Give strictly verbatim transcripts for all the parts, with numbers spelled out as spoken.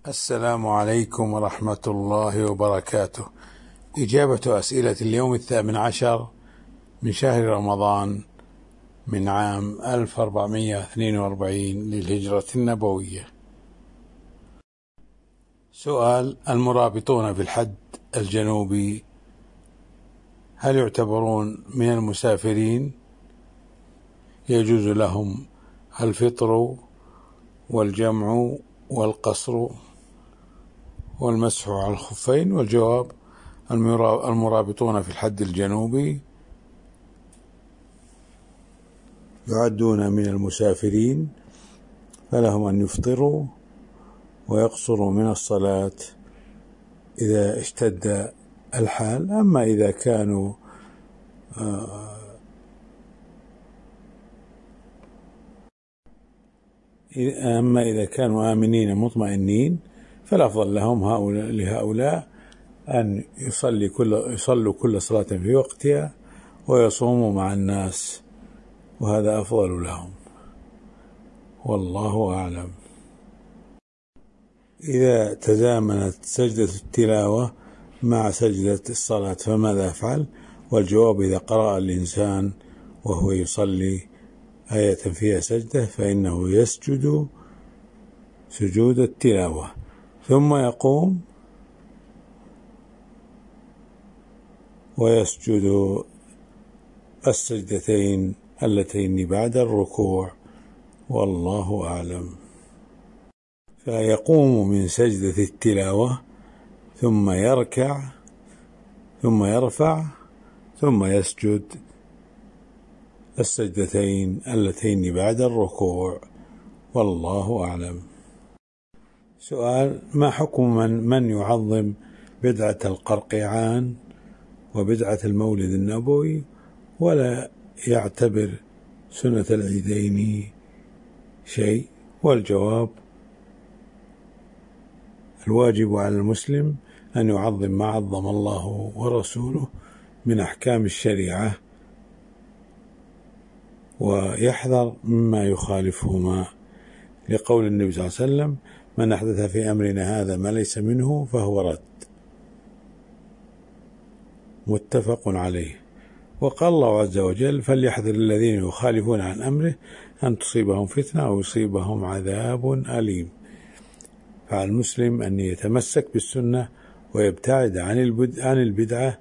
السلام عليكم ورحمة الله وبركاته. إجابة أسئلة اليوم الثامن عشر من شهر رمضان من عام ألف وأربعمائة واثنين وأربعين للهجرة النبوية. سؤال: المرابطون في الحد الجنوبي هل يعتبرون من المسافرين؟ يجوز لهم الفطر والجمع والقصر والمسح على الخفين؟ والجواب: المرابطون في الحد الجنوبي يعدون من المسافرين، فلهم أن يفطروا ويقصروا من الصلاة إذا اشتد الحال. أما إذا كانوا أما إذا كانوا آمنين مطمئنين فالأفضل لهم هؤلاء لهؤلاء أن يصلي كل يصلوا كل صلاة في وقتها ويصوموا مع الناس، وهذا أفضل لهم، والله أعلم. إذا تزامنت سجدة التلاوة مع سجدة الصلاة فماذا يفعل؟ والجواب: إذا قرأ الإنسان وهو يصلي آية فيها سجدة فإنه يسجد سجود التلاوة ثم يقوم ويسجد السجدتين اللتين بعد الركوع، والله أعلم. فيقوم من سجدة التلاوة ثم يركع ثم يرفع ثم يسجد السجدتين اللتين بعد الركوع، والله أعلم. سؤال: ما حكم من, من يعظم بدعة القرقعان وبدعة المولد النبوي ولا يعتبر سنة العيدين شيء؟ والجواب: الواجب على المسلم أن يعظم ما عظم الله ورسوله من أحكام الشريعة ويحذر مما يخالفهما، لقول النبي صلى الله عليه وسلم: من أحدث في أمرنا هذا ما ليس منه فهو رد، متفق عليه. وقال الله عز وجل: فليحذر الذين يخالفون عن أمره أن تصيبهم فتنة أو يصيبهم عذاب أليم. فعلى المسلم أن يتمسك بالسنة ويبتعد عن البدعة،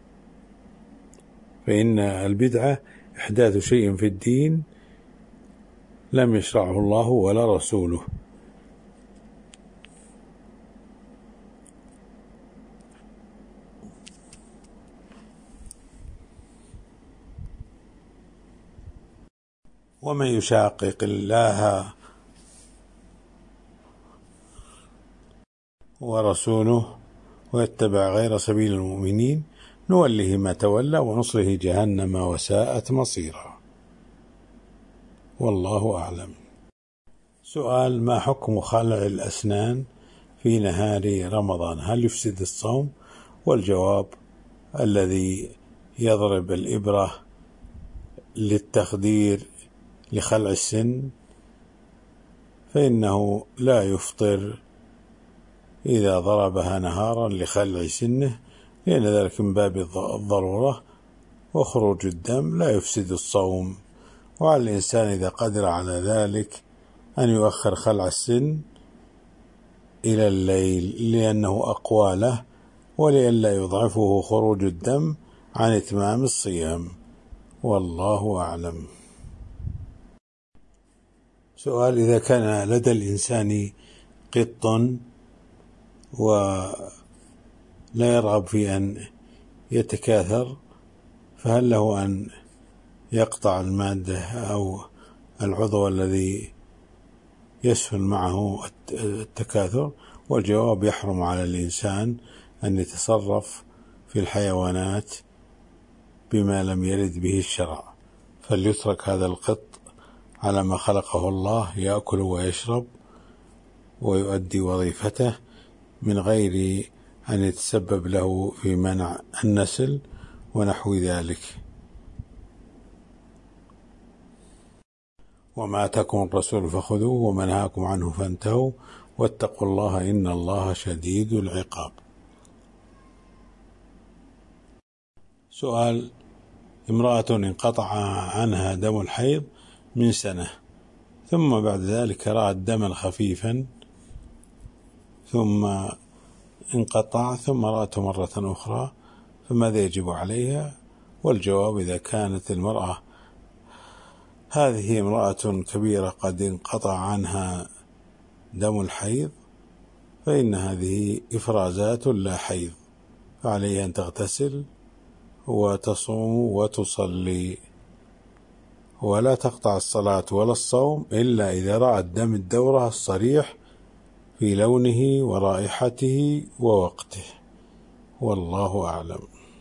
فإن البدعة إحداث شيء في الدين لم يشرعه الله ولا رسوله. ومن يشاقق الله ورسوله ويتبع غير سبيل المؤمنين نوله ما تولى ونصله جهنم وساءت مصيرا، والله أعلم. سؤال: ما حكم خلع الأسنان في نهار رمضان؟ هل يفسد الصوم؟ والجواب: الذي يضرب الإبرة للتخدير لخلع السن فإنه لا يفطر إذا ضربها نهارا لخلع سنه، لأن ذلك من باب الضرورة، وخروج الدم لا يفسد الصوم. وعلى الإنسان إذا قدر على ذلك أن يؤخر خلع السن إلى الليل لأنه أقوى له، ولئلا يضعفه خروج الدم عن إتمام الصيام، والله أعلم. سؤال: إذا كان لدى الإنسان قط ولا يرغب في أن يتكاثر فهل له أن يقطع المادة أو العضو الذي يسهل معه التكاثر؟ والجواب: يحرم على الإنسان أن يتصرف في الحيوانات بما لم يرد به الشرع، فليترك هذا القط على ما خلقه الله، يأكل ويشرب ويؤدي وظيفته من غير أن يتسبب له في منع النسل ونحو ذلك. وما آتاكم الرسول فخذوه وما نهاكم عنه فانتهوا واتقوا الله إن الله شديد العقاب. سؤال: امرأة انقطع عنها دم الحيض من سنة، ثم بعد ذلك رأت دما خفيفا ثم انقطع ثم رأته مرة أخرى، فماذا يجب عليها؟ والجواب: إذا كانت المرأة هذه امرأة كبيرة قد انقطع عنها دم الحيض، فإن هذه إفرازات لا حيض، فعليها أن تغتسل وتصوم وتصلي، ولا تقطع الصلاة ولا الصوم إلا إذا رأت دم الدورة الصريح في لونه ورائحته ووقته، والله أعلم.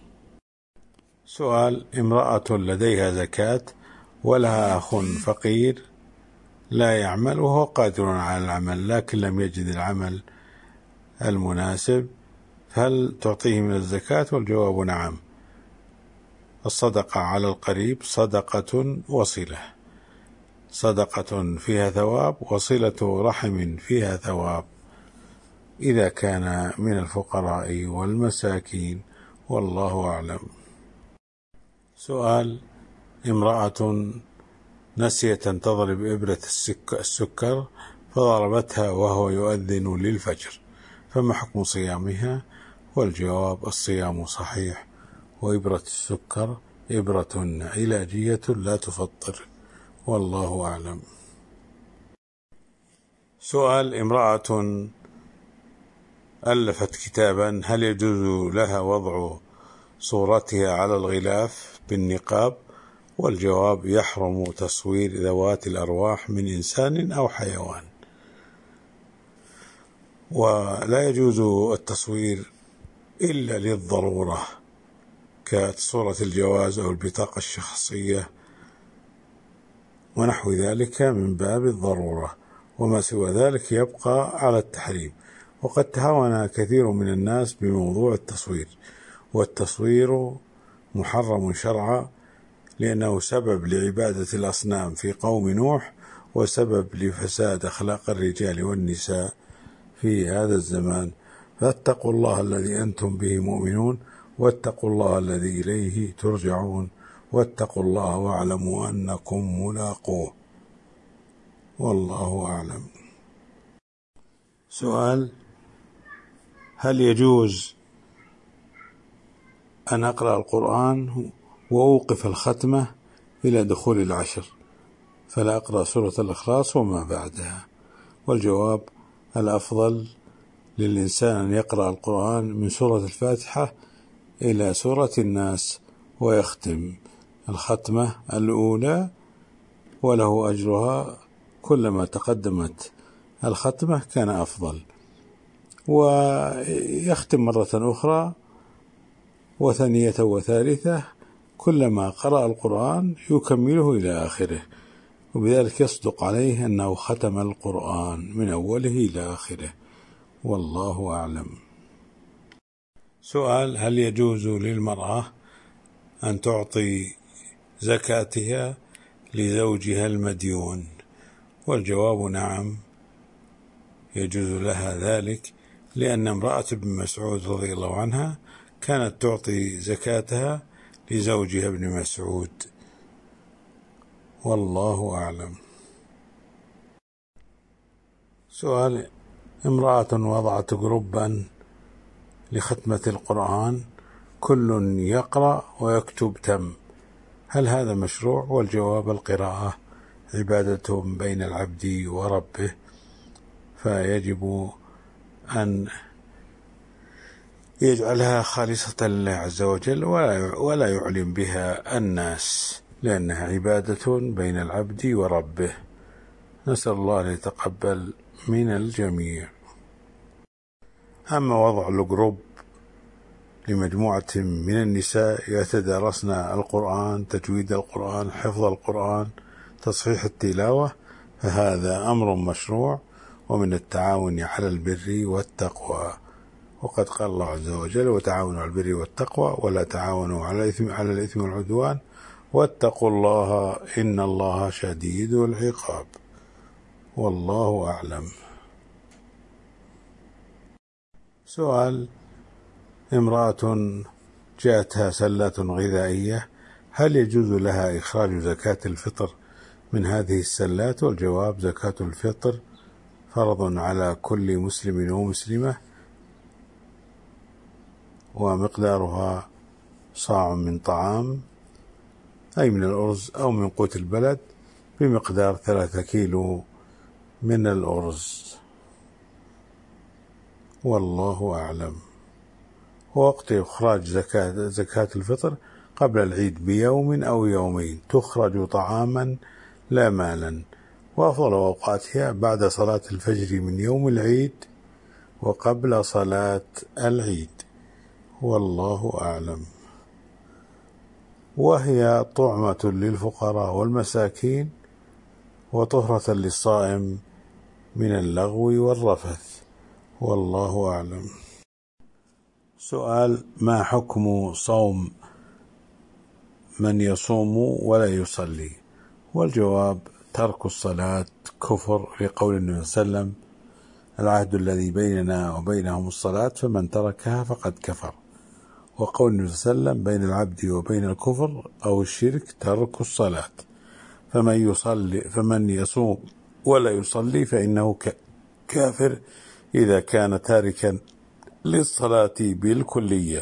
سؤال: امرأة لديها زكاة ولها أخ فقير لا يعمل وهو قادر على العمل لكن لم يجد العمل المناسب، فهل تعطيه من الزكاة؟ والجواب: نعم. الصدقة على القريب صدقة وصلة، صدقة فيها ثواب وصلة رحم فيها ثواب، إذا كان من الفقراء والمساكين، والله أعلم. سؤال: امرأة نسيت أن تضرب إبرة السكر فضربتها وهو يؤذن للفجر، فما حكم صيامها؟ والجواب: الصيام صحيح، وإبرة السكر إبرة علاجية لا تفطر، والله أعلم. سؤال: امرأة ألفت كتابا، هل يجوز لها وضع صورتها على الغلاف بالنقاب؟ والجواب: يحرم تصوير ذوات الأرواح من إنسان أو حيوان، ولا يجوز التصوير إلا للضرورة كصورة الجواز أو البطاقة الشخصية ونحو ذلك من باب الضرورة، وما سوى ذلك يبقى على التحريم. وقد تهاون كثير من الناس بموضوع التصوير، والتصوير محرم شرعا لأنه سبب لعبادة الأصنام في قوم نوح، وسبب لفساد أخلاق الرجال والنساء في هذا الزمان، فاتقوا الله الذي أنتم به مؤمنون، واتقوا الله الذي إليه ترجعون، واتقوا الله واعلموا أنكم ملاقوه، والله أعلم. سؤال: هل يجوز أن أقرأ القرآن وأوقف الختمة إلى دخول العشر فلا أقرأ سورة الإخلاص وما بعدها؟ والجواب: الأفضل للإنسان أن يقرأ القرآن من سورة الفاتحة إلى سورة الناس ويختم الختمة الأولى، وله أجرها، كلما تقدمت الختمة كان أفضل، ويختم مرة أخرى وثانية وثالثة، كلما قرأ القرآن يكمله إلى آخره، وبذلك يصدق عليه أنه ختم القرآن من أوله إلى آخره، والله أعلم. سؤال: هل يجوز للمرأة أن تعطي زكاتها لزوجها المديون؟ والجواب: نعم، يجوز لها ذلك، لأن امرأة ابن مسعود رضي الله عنها كانت تعطي زكاتها لزوجها ابن مسعود، والله أعلم. سؤال: امرأة وضعت جروبا لختمة القرآن كل يقرأ ويكتب تم، هل هذا مشروع؟ والجواب: القراءة عبادة بين العبد وربه، فيجب أن يجعلها خالصة لله عز وجل ولا يعلم بها الناس، لأنها عبادة بين العبد وربه. نسأل الله أن يتقبل من الجميع. أما وضع الجروب لمجموعة من النساء يتدارسن القرآن، تجويد القرآن، حفظ القرآن، تصحيح التلاوة، فهذا أمر مشروع ومن التعاون على البر والتقوى، وقد قال الله عز وجل: وتعاونوا على البر والتقوى ولا تعاونوا على الإثم على الإثم والعدوان واتقوا الله إن الله شديد العقاب، والله أعلم. سؤال: امرأة جاءتها سلة غذائية، هل يجوز لها إخراج زكاة الفطر من هذه السلات؟ والجواب: زكاة الفطر فرض على كل مسلم ومسلمة، ومقدارها صاع من طعام، أي من الأرز أو من قوت البلد، بمقدار ثلاثة كيلو من الأرز، والله أعلم. ووقت إخراج زكاة, زكاة الفطر قبل العيد بيوم أو يومين، تخرج طعاما لا مالا، وأفضل أوقاتها بعد صلاة الفجر من يوم العيد وقبل صلاة العيد، والله أعلم. وهي طعمة للفقراء والمساكين وطهرة للصائم من اللغو والرفث، والله أعلم. سؤال: ما حكم صوم من يصوم ولا يصلي؟ والجواب: ترك الصلاة كفر، لقول النبي صلى الله عليه وسلم: العهد الذي بيننا وبينهم الصلاة فمن تركها فقد كفر. وقول النبي صلى الله عليه وسلم: بين العبد وبين الكفر أو الشرك ترك الصلاة، فمن يصلي فمن يصوم ولا يصلي فإنه كافر إذا كان تاركا للصلاة بالكلية.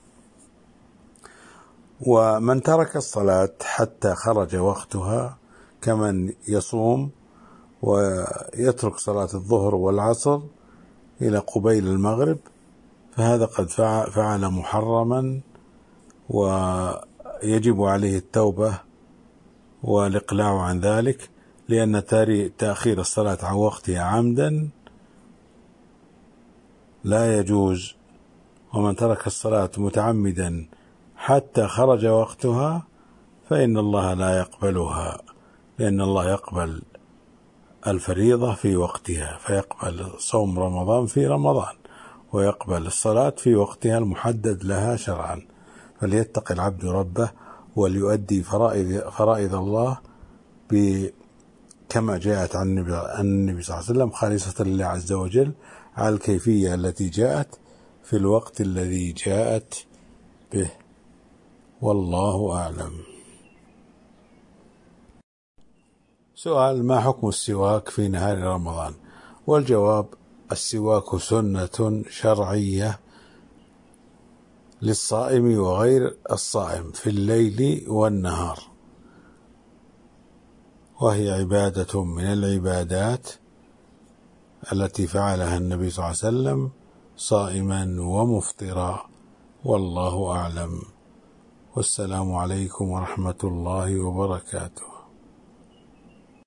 ومن ترك الصلاة حتى خرج وقتها كمن يصوم ويترك صلاة الظهر والعصر إلى قبيل المغرب، فهذا قد فعل محرما، ويجب عليه التوبة والإقلاع عن ذلك، لأن تأخير الصلاة عن وقتها عمدا لا يجوز. ومن ترك الصلاة متعمدا حتى خرج وقتها فإن الله لا يقبلها، لأن الله يقبل الفريضة في وقتها، فيقبل صوم رمضان في رمضان، ويقبل الصلاة في وقتها المحدد لها شرعا. فليتق العبد ربه وليؤدي فرائض, فرائض الله كما جاءت عن النبي صلى الله عليه وسلم خالصة لله عز وجل، على الكيفية التي جاءت في الوقت الذي جاءت به، والله أعلم. سؤال: ما حكم السواك في نهار رمضان؟ والجواب: السواك سنة شرعية للصائم وغير الصائم في الليل والنهار، وهي عبادة من العبادات التي فعلها النبي صلى الله عليه وسلم صائما ومفطرا، والله أعلم. والسلام عليكم ورحمة الله وبركاته.